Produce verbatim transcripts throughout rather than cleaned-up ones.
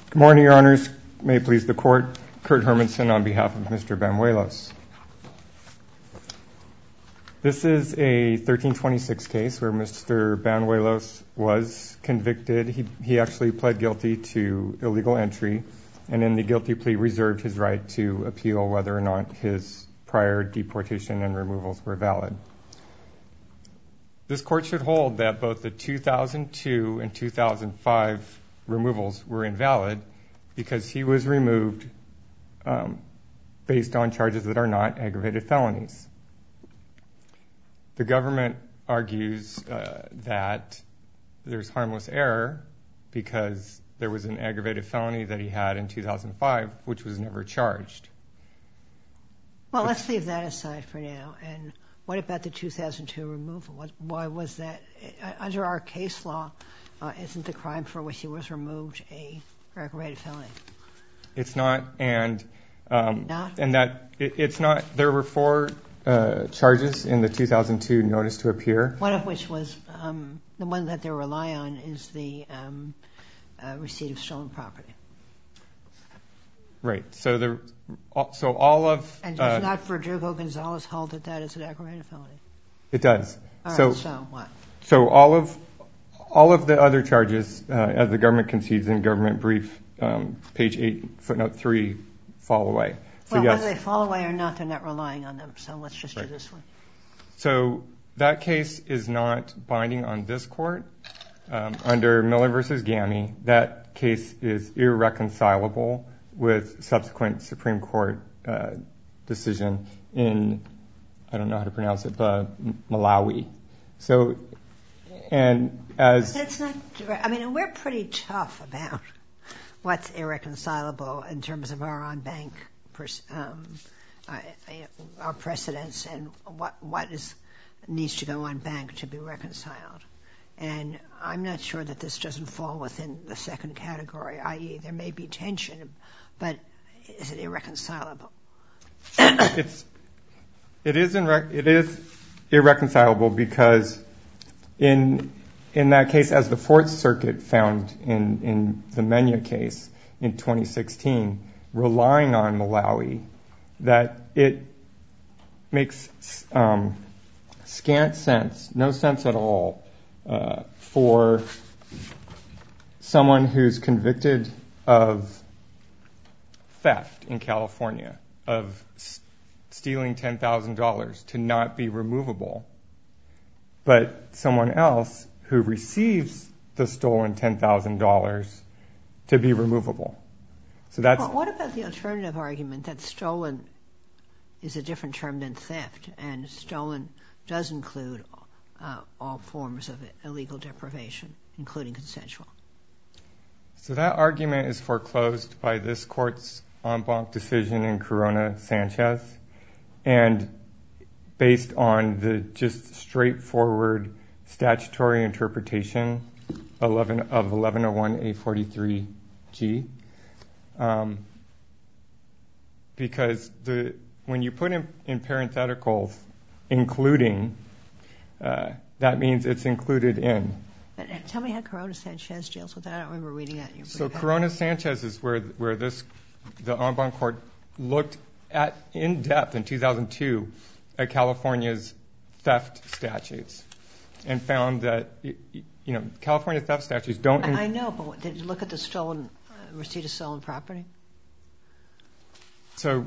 Good morning, Your Honors. May it please the Court, Kurt Hermanson on behalf of Mister Banuelos. This is a thirteen twenty-six case where Mister Banuelos was convicted. He, he actually pled guilty to illegal entry, and in the guilty plea reserved his right to appeal whether or not his prior deportation and removals were valid. This Court should hold that both the two thousand two and two thousand five removals were invalid because he was removed um, based on charges that are not aggravated felonies. The government argues uh, that there's harmless error because there was an aggravated felony that he had in two thousand five, which was never charged. Well, let's leave that aside for now. And what about the two thousand two removal? What, why was that? Under our case law, uh, isn't the crime for which he was removed a aggravated felony? It's not, and um, not? and that it, it's not. There were four uh, charges in the two thousand two notice to appear. One of which was um, the one that they rely on is the um, uh, receipt of stolen property. Right. So the so all of and does uh, not Verdugo Gonzalez hold that that is an aggravated felony? It does. All so right, so what? So all of all of the other charges, uh, as the government concedes in government brief, um, page eight, footnote three, fall away. So well, yes. Whether they fall away or not, they're not relying on them. So let's just right. do this one. So that case is not binding on this court. Um, under Miller versus Gammy, that case is irreconcilable with subsequent Supreme Court uh, decision in, I don't know how to pronounce it, but Malawi. So, and as... It's not, I mean, we're pretty tough about what's irreconcilable in terms of our on-bank, um, our precedents and what what is needs to go on bank to be reconciled. And I'm not sure that this doesn't fall within the second category, that is there may be tension, but is it irreconcilable? It's, it is, irre- it is irreconcilable because in in that case, as the Fourth Circuit found in, in the Mena case in twenty sixteen, relying on Malawi, that it makes um, scant sense, no sense at all, uh, for someone who's convicted of theft in California, of s- stealing ten thousand dollars to not be removable, but someone else who receives the stolen ten thousand dollars to be removable. So that's... Well, what about the alternative argument that stolen is a different term than theft, and stolen does include uh, all forms of illegal deprivation, including consensual? So that argument is foreclosed by this court's en banc decision in Corona-Sanchez, and based on the just straightforward statutory interpretation eleven of eleven oh one A forty-three G. Um, because the when you put in, in parentheticals including, uh, that means it's included in. Tell me how Corona-Sanchez deals with that. I don't remember reading that. So Corona-Sanchez is where where this the en banc court looked at in depth in two thousand two at California's theft statutes and found that you know California theft statutes don't. I, I know, but did you look at the stolen uh, receipt of stolen property? So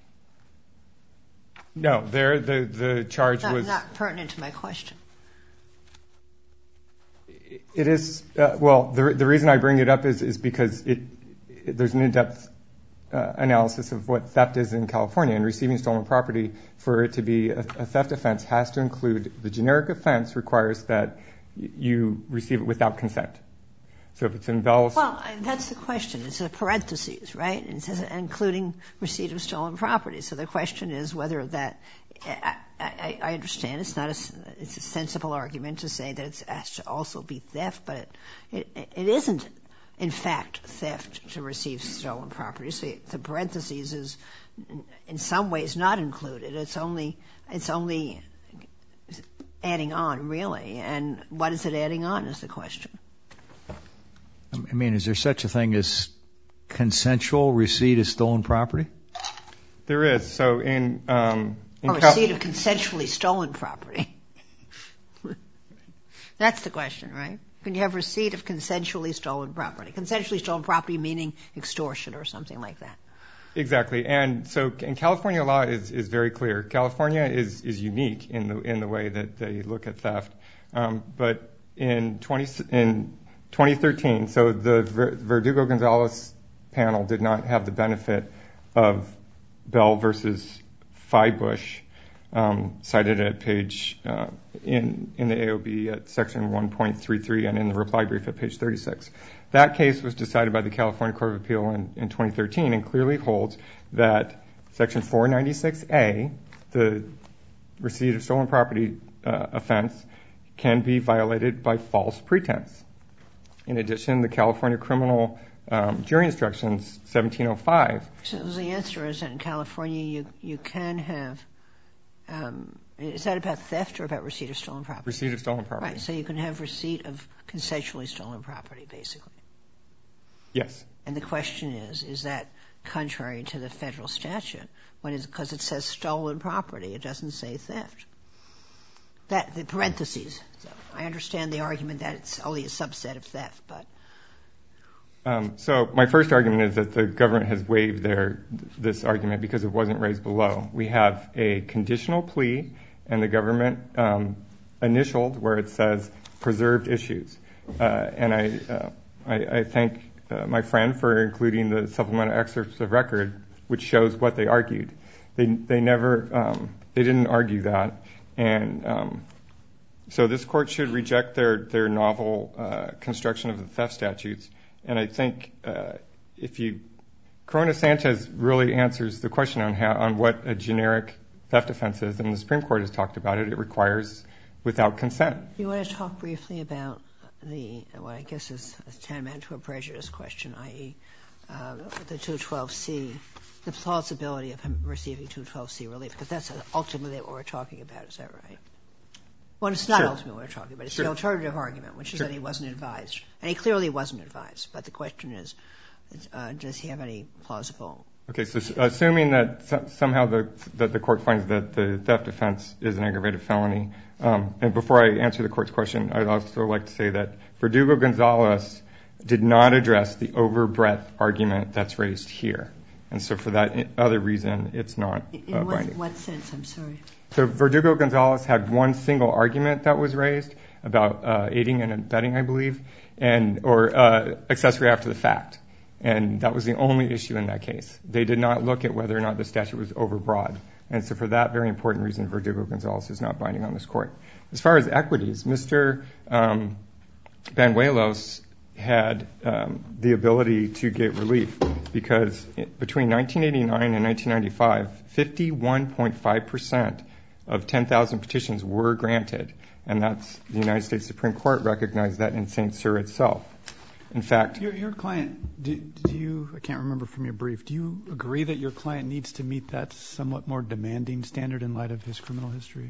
no, there the the charge not, was not pertinent to my question. It is, uh, well, the the reason I bring it up is, is because it, it there's an in-depth uh, analysis of what theft is in California, and receiving stolen property, for it to be a, a theft offense, has to include the generic offense requires that y- you receive it without consent. So if it's involved... Well, that's the question. It's a parentheses, right? It says including receipt of stolen property. So the question is whether that... I, I, I understand it's not a, it's a sensible argument to say that it has to also be theft, but it, it, it isn't, in fact, theft to receive stolen property. So the parentheses is in some ways not included. It's only it's only adding on, really. And what is it adding on is the question. I mean, is there such a thing as consensual receipt of stolen property? There is. So in, um, in or Cal- receipt of consensually stolen property. That's the question, right? Can you have receipt of consensually stolen property? Consensually stolen property meaning extortion or something like that. Exactly. And so and California law is, is very clear. California is, is unique in the in the way that they look at theft. Um, but in twenty in twenty thirteen, so the Verdugo-Gonzalez panel did not have the benefit of Bell versus Feibush, um, cited at page uh, in in the A O B at section one point three three and in the reply brief at page thirty-six. That case was decided by the California Court of Appeal in, in twenty thirteen and clearly holds that section four ninety-six A, the receipt of stolen property uh, offense, can be violated by false pretense. In addition, the California criminal um, jury instructions seventeen oh five. So the answer is that in California you you can have. Um, is that about theft or about receipt of stolen property? Receipt of stolen property. Right. So you can have receipt of consensually stolen property, basically. Yes. And the question is, is that contrary to the federal statute? When is because it says stolen property, it doesn't say theft. That the parentheses. So I understand the argument that it's only a subset of theft, but. Um, so my first argument is that the government has waived their this argument because it wasn't raised below. We have a conditional plea, and the government um, initialed where it says preserved issues. Uh, and I, uh, I, I thank uh, my friend for including the supplemental excerpts of record, which shows what they argued. They they never um, they didn't argue that, and um, so this court should reject their their novel uh, construction of the theft statutes. And I think uh, if you, Corona Sanchez really answers the question on how on what a generic theft offense is, and the Supreme Court has talked about it. It requires without consent. You want to talk briefly about the what I guess is tantamount to a prejudice question, that is, uh, the two twelve C, the plausibility of him receiving two twelve C relief, because that's ultimately what we're talking about. Is that right? Well, it's not Sure. ultimately what we're talking about. It's Sure. the alternative argument, which is Sure. that he wasn't advised. And he clearly wasn't advised. But the question is, uh, does he have any plausible? Okay, so assuming that so- somehow the, that the court finds that the theft offense is an aggravated felony, um, and before I answer the court's question, I'd also like to say that Verdugo-Gonzalez did not address the overbreadth argument that's raised here. And so for that other reason, it's not uh, In what, binding. what sense? I'm sorry. So Verdugo-Gonzalez had one single argument that was raised about uh, aiding and abetting, I believe, and or uh, accessory after the fact. And that was the only issue in that case. They did not look at whether or not the statute was overbroad. And so for that very important reason, Verdugo-Gonzalez is not binding on this court. As far as equities, Mister Um, Banuelos had um, the ability to get relief because between nineteen eighty-nine and nineteen ninety-five, fifty-one point five percent of ten thousand petitions were granted. And that's the United States Supreme Court recognized that in Saint Cyr itself. In fact, your, your client, do, do you, I can't remember from your brief, do you agree that your client needs to meet that somewhat more demanding standard in light of his criminal history?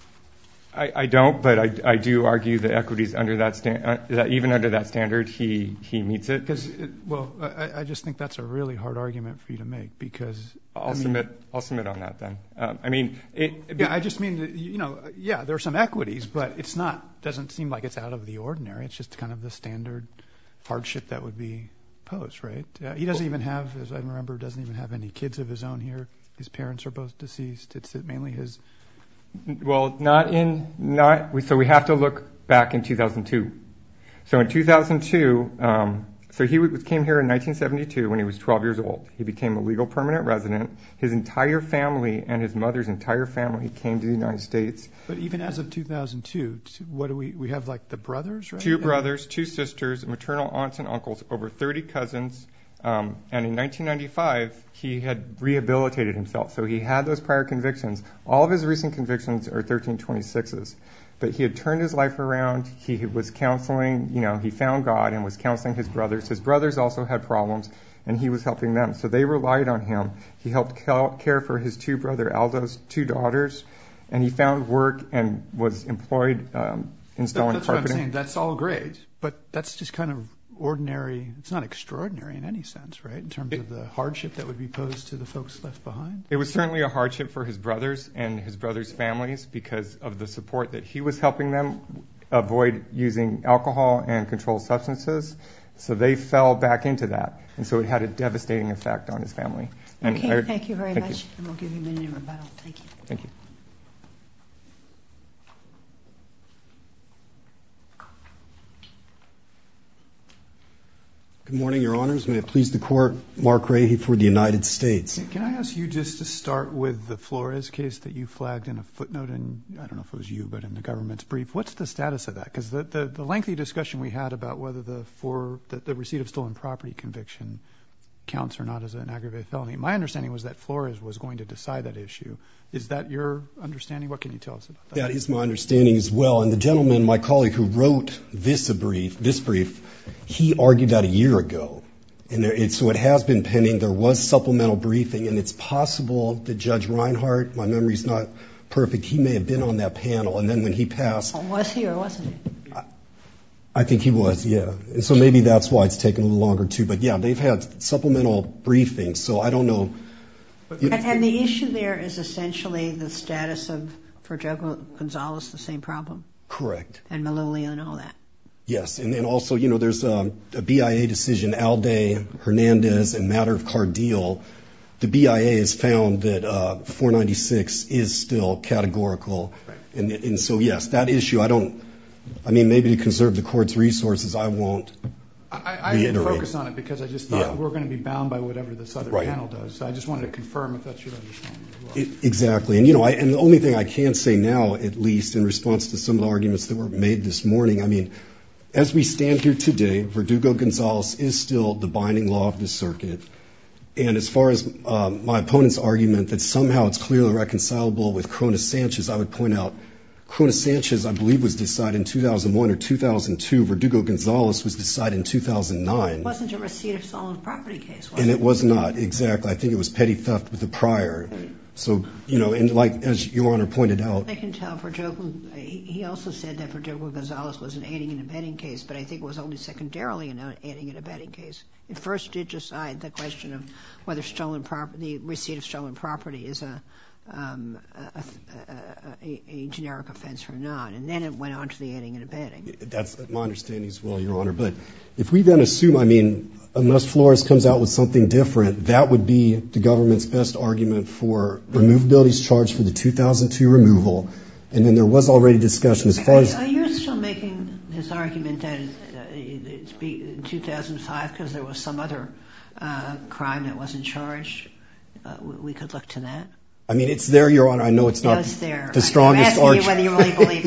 I, I don't, but I, I do argue that equities under that, sta- uh, that even under that standard, he, he meets it. Because, well, I, I just think that's a really hard argument for you to make because I'll I mean, submit. I'll submit on that then. Um, I mean, it, it, yeah, I just mean that, you know, yeah, there are some equities, but it's not. Doesn't seem like it's out of the ordinary. It's just kind of the standard hardship that would be posed, right? Uh, he doesn't even have, as I remember, doesn't even have any kids of his own here. His parents are both deceased. It's mainly his. Well, not in not. We, so we have to look back in two thousand two. So in two thousand two, um, so he w- came here in nineteen seventy-two when he was twelve years old. He became a legal permanent resident. His entire family and his mother's entire family came to the United States. But even as of two thousand two, what do we? We have like the brothers, right? Two brothers, two sisters, maternal aunts and uncles, over thirty cousins. Um, and in nineteen ninety-five, he had rehabilitated himself. So he had those prior convictions. All of his recent convictions are thirteen twenty-sixes. But he had turned his life around. He was counseling, you know, he found God and was counseling his brothers. His brothers also had problems, and he was helping them. So they relied on him. He helped care for his two brother Aldo's two daughters, and he found work and was employed um, installing that's carpeting. What I'm saying. That's all great, but that's just kind of ordinary, it's not extraordinary in any sense, right, in terms it, of the hardship that would be posed to the folks left behind? It was certainly a hardship for his brothers and his brothers' families because of the support that he was helping them avoid using alcohol and controlled substances. So they fell back into that. And so it had a devastating effect on his family. And okay, I, thank you very thank much. You. And we'll give you a minute in rebuttal. Thank you. Thank you. Good morning, Your Honors. May it please the Court, Mark Rahe for the United States. Can I ask you just to start with the Flores case that you flagged in a footnote in, I don't know if it was you, but in the government's brief. What's the status of that? Because the, the, the lengthy discussion we had about whether the, for, the, the receipt of stolen property conviction counts or not as an aggravated felony, my understanding was that Flores was going to decide that issue. Is that your understanding? What can you tell us about that? That is my understanding as well. And the gentleman, my colleague who wrote this brief, this brief, he argued that a year ago. And there, it, so it has been pending. There was supplemental briefing, and it's possible that Judge Reinhart, my memory's not perfect, he may have been on that panel. And then when he passed... Oh, was he or wasn't he? I, I think he was, yeah. And so maybe that's why it's taken a little longer, too. But, yeah, they've had supplemental briefings, so I don't know... And, and the issue there is essentially the status of, for Joe Gonzalez, the same problem? Correct. And Malooly and all that? Yes, and then also, you know, there's a, a B I A decision, Alday, Hernandez, and matter of Cardeal. The B I A has found that uh, four ninety-six is still categorical. Right. And, and so, yes, that issue, I don't, I mean, maybe to conserve the court's resources, I won't I, I didn't focus on it because I just thought yeah. we're going to be bound by whatever this other right. panel does. So I just wanted to confirm if that's your understanding as well. It, exactly. And, you know, I, and the only thing I can say now, at least, in response to some of the arguments that were made this morning, I mean, as we stand here today, Verdugo Gonzalez is still the binding law of the circuit. And as far as um, my opponent's argument that somehow it's clearly reconcilable with Cronus-Sanchez, I would point out Cronus-Sanchez, I believe, was decided in two thousand one or two thousand two. Verdugo Gonzalez was decided in two thousand nine. It wasn't a receipt of stolen property case, was and it? And it was not, exactly. I think it was petty theft with the prior. Right. So, you know, and like, as Your Honor pointed out. I can tell Verdugo, he also said that Verdugo Gonzalez was an aiding and abetting case, but I think it was only secondarily an aiding and abetting case. It first did decide the question of whether stolen property, the receipt of stolen property is a, um, a, a, a, a generic offense or not, and then it went on to the aiding and abetting. That's my understanding as well, Your Honor. But if we then assume, I mean, unless Flores comes out with something different, that would be the government's best argument for removability charge for the two thousand two removal. And then there was already discussion as far as... Are you still making this argument that it's in two thousand five because there was some other uh, crime that wasn't charged? Uh, we could look to that. I mean, it's there, Your Honor. I know it's not no, it's there. the strongest argument. I'm asking you whether you really believe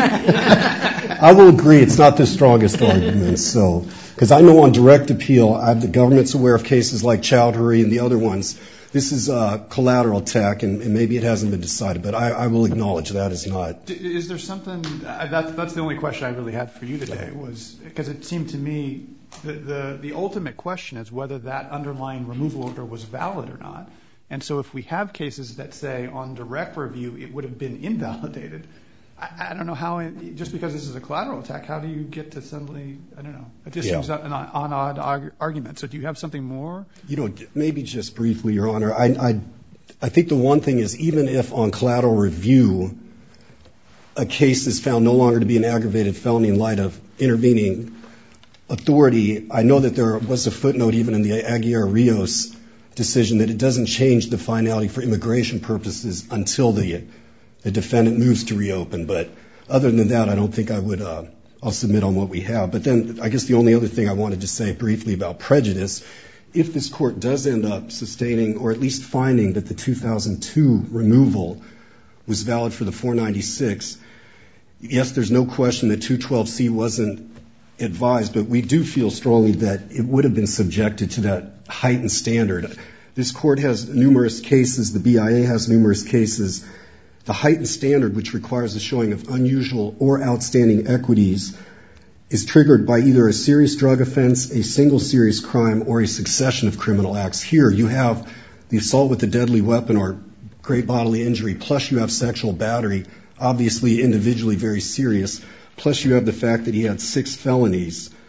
it. I will agree it's not the strongest argument. So, because I know on direct appeal, I, the government's aware of cases like Chowdhury and the other ones. This is a collateral attack, and, and maybe it hasn't been decided, but I, I will acknowledge that is not. Is there something, uh, that's, that's the only question I really had for you today, was because it seemed to me the, the, the ultimate question is whether that underlying removal order was valid or not. And so if we have cases that say on direct review it would have been invalidated, I, I don't know how, it, just because this is a collateral attack, how do you get to suddenly, I don't know, it just yeah. seems an odd arg- argument. So do you have something more? You know, maybe just briefly, Your Honor. I, I, I think the one thing is even if on collateral review a case is found no longer to be an aggravated felony in light of intervening authority, I know that there was a footnote even in the Aguiar-Rios decision that it doesn't change the finality for immigration purposes until the the defendant moves to reopen. But other than that, I don't think I would, uh, I'll submit on what we have. But then I guess the only other thing I wanted to say briefly about prejudice, if this court does end up sustaining or at least finding that the two thousand two removal was valid for the four ninety-six, yes, there's no question that two twelve C wasn't advised, but we do feel strongly that it would have been subjected to that heightened standard. This court has numerous cases, the B I A has numerous cases. The heightened standard, which requires a showing of unusual or outstanding equities, is triggered by either a serious drug offense, a single serious crime, or a succession of criminal acts. Here you have the assault with a deadly weapon or great bodily injury, plus you have sexual battery, obviously individually very serious, plus you have the fact that he had six felonies.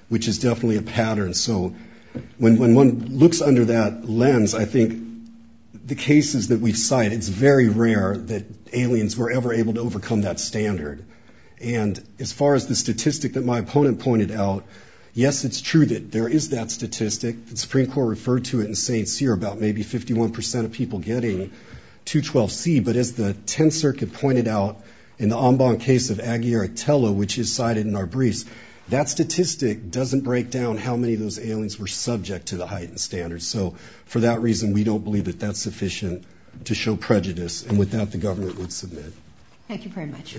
which is definitely a pattern. So when, when one looks under that lens, I think the cases that we cite, it's very rare that aliens were ever able to overcome that standard. And as far as the statistic that my opponent pointed out, yes, it's true that there is that statistic. The Supreme Court referred to it in Saint Cyr about maybe fifty-one percent of people getting two twelve C. But as the Tenth Circuit pointed out in the en banc case of Aguirre-Tello, which is cited in our briefs, that statistic doesn't break down how many of those aliens were subject to the heightened standards. So for that reason, we don't believe that that's sufficient to show prejudice. And with that, the government would submit. Thank you very much.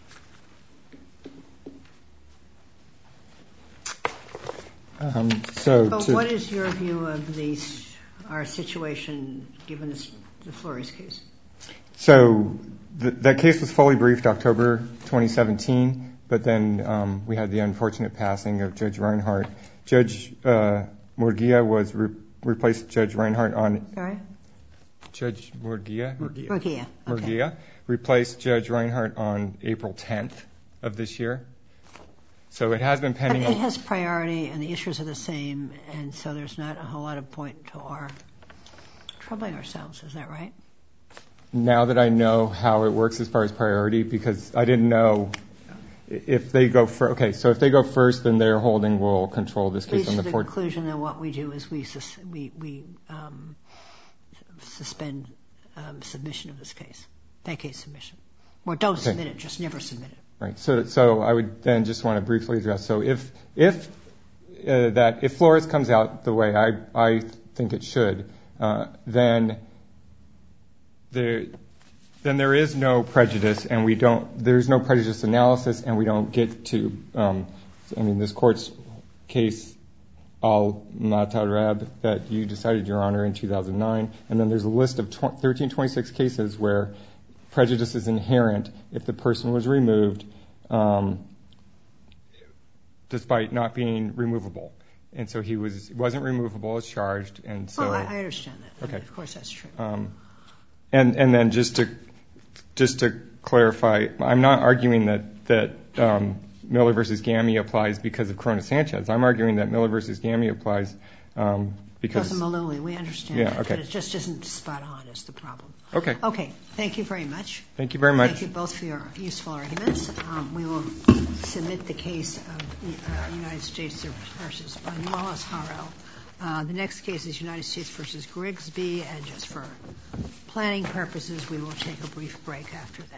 Um, so But to, what is your view of the, our situation given this, the Flores case? So th- that case was fully briefed October twenty seventeen, but then um, we had the unfortunate passing of Judge Reinhart. Judge uh, Murguia was re- replaced Judge Reinhart on... Sorry? Judge Murguia? Murguia. Murguia. Okay. Murguia replaced Judge Reinhart on April tenth of this year. So it has been pending. But it has priority, and the issues are the same, and so there's not a whole lot of point to our troubling ourselves. Is that right? Now that I know how it works as far as priority, because I didn't know if they go first. Okay, so if they go first, then their holding will control this case on the the fourth. conclusion that what we do is we sus- we we um, suspend um, submission of this case, that case submission, or don't Okay. submit it, just never submit it. Right. So, so I would then just want to briefly address. So, if if uh, that if Flores comes out the way I I think it should, uh, then there then there is no prejudice, and we don't. There's no prejudice analysis, and we don't get to. Um, I mean, this court's case, Al Matarab, that you decided, Your Honor, in two thousand nine, and then there's a list of thirteen twenty-six cases where prejudice is inherent if the person was removed, um, despite not being removable. And so he was wasn't removable as charged, and so. Oh, I, I understand that. Okay. Of course, that's true. Um, and and then just to just to clarify, I'm not arguing that that um, Miller versus Gammy applies because of Corona Sanchez. I'm arguing that Miller versus Gammy applies um, because. Because of Malooly, we understand Yeah, that, okay. but it just isn't spot on is the problem. Okay. Okay, thank you very much. Thank you very much. Thank you both for your useful arguments. Um, we will submit the case of uh, United States versus Banuelos Haro. Uh, the next case is United States versus Grigsby, and just for planning purposes, we will take a brief break after that.